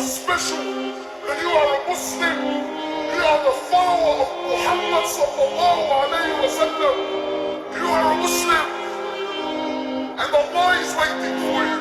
special, and you are a Muslim. You are the follower of Muhammad sallallahu alayhi wa sallam. You are a Muslim, and Allah is waiting for you.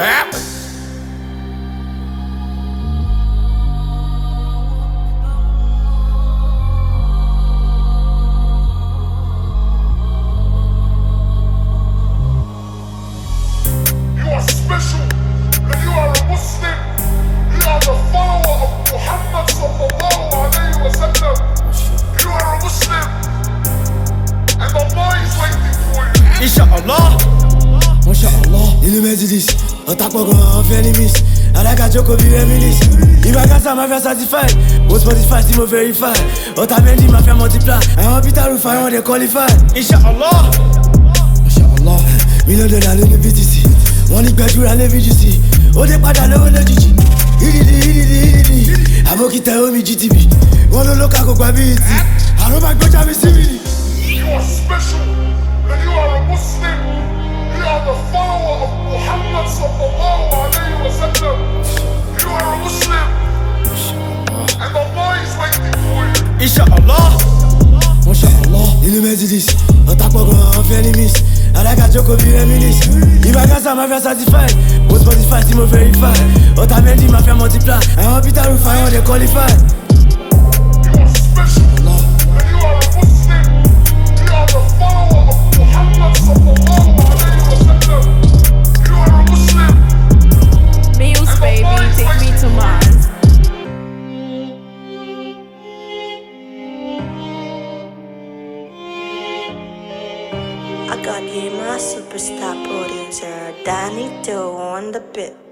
You are special, and you are a Muslim. You are the follower of Muhammad sallallahu alayhi wa sallam. You are a Muslim, and Allah is waiting for you. Inshallah, Mashallah, nínú Mercedes, ọ̀tá pọ̀ gan-an fẹ́ ní miss. Alága jókòó bí reminisce. Ìgbà kásá máa fẹ́ certify, mo Spotify tí mo verify. Ọ̀tá Mendy máa fẹ́ multiply. Àwọn Peter Rufai wọ́n dey qualify. Inshallah, Mashallah, $1 million ló ní BTC. Wọ́n ní gbẹdúrà ní VGC. Ó dé padà lówó lójijì. Ìdìdì. Àbókítà omi GTB. Wọ́n ló lóka kó gba BET. Àrùn máa gbọ́jà mi sí mi. You are special, and you are a Muslim. You are the follower of Muhammad sallallahu alayhi wa sallam. You are a Muslim, and Allah is waiting for you. Inshallah, Mashallah, nínú Mercedes, ọ̀tá pọ̀ gan-an fẹ́ ní miss. Alága jókòó bí reminisce. Ìgbà kásá máa fẹ́ certify, mo Spotify tí mo verify. Ọ̀tá Mendy máa fẹ́ multiply. Àwọn Peter Rufai wọ́n dey qualify. You are special, and you are a Muslim. You are the follower of Muhammad sallallahu alayhi wa sallam. You are a Muslim, Meals, and baby, Allah is take me waiting to for you. Mars. I got you, my superstar producer, Danny Doe on the bit.